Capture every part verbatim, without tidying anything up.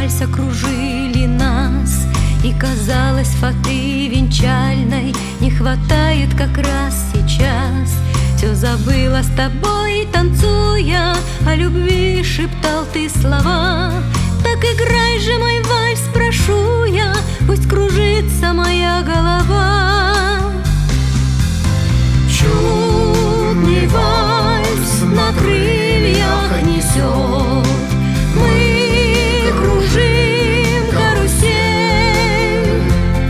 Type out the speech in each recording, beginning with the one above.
вальс окружили нас, и казалось, фаты венчальной не хватает как раз сейчас. Все забыла с тобой, танцуя, о любви шептал ты слова. Так играй же мой вальс, прошу я, пусть кружится моя голова. Чудный вальс на крыльях несет, мы кружим карусель.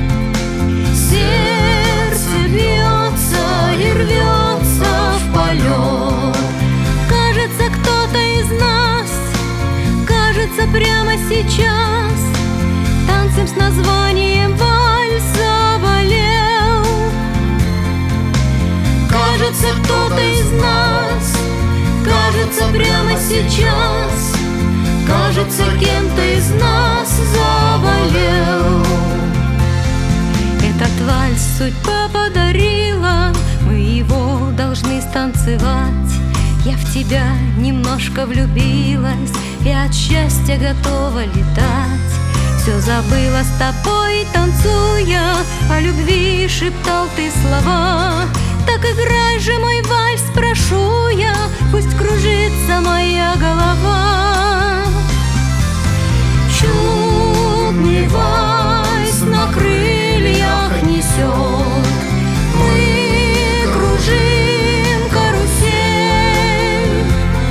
Сердце бьется и рвется в полет. Кажется, кто-то из нас, кажется, прямо сейчас танцем с названием вальс заболел. Кажется, кто-то из нас, кажется, прямо сейчас, кажется, кем-то из нас заболел. Этот вальс судьба подарила, мы его должны станцевать. Я в тебя немножко влюбилась и от счастья готова летать. Все забыла с тобой, танцуя, о любви шептал ты слова. Так играй же мой вальс, прошу я, пусть кружится моя голова. Чудный вальс на крыльях несет, мы кружим карусель.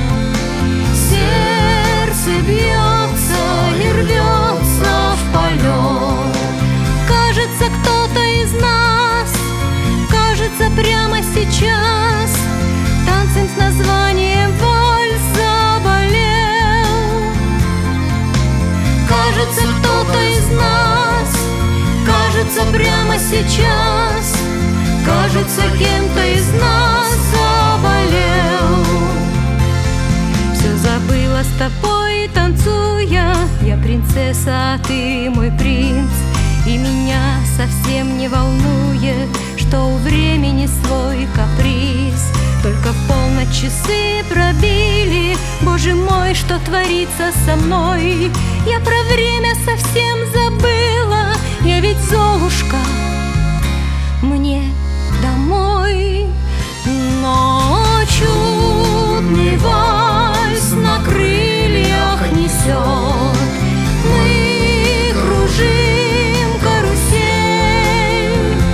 Сердце бьется и рвется в полет. Кажется, кто-то из нас, кажется, прямо сейчас танцем с названием вальс заболел. Кажется, кто-то из нас, кажется, прямо сейчас, кажется, кем-то из нас заболел. Все забыла с тобой, танцуя, я принцесса, а ты мой принц. И меня совсем не волнует, что у времени свой каприз. Только в полночь часы пробили, Боже мой, что творится со мной? Я про время совсем забыла, я ведь Золушка, мне домой. Но чудный вальс на крыльях несет, мы кружим карусель.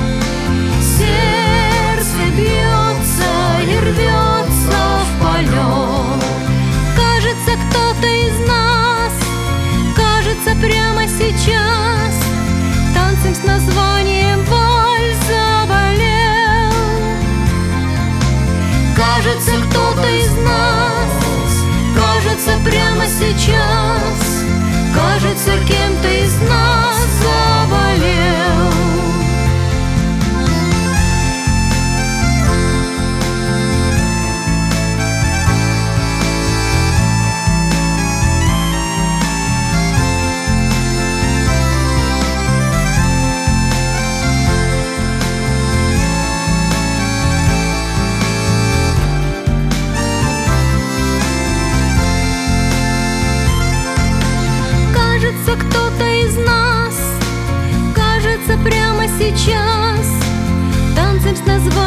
Сердце бьется и рвется в полет. Кажется, кто-то из нас, кажется, прямо сейчас танцем с названием вальс заболел. Кажется, кто-то из нас, кажется, прямо сейчас, кажется, кем-то из нас заболел. Кажется, кто-то из нас, кажется, прямо сейчас танцем с названием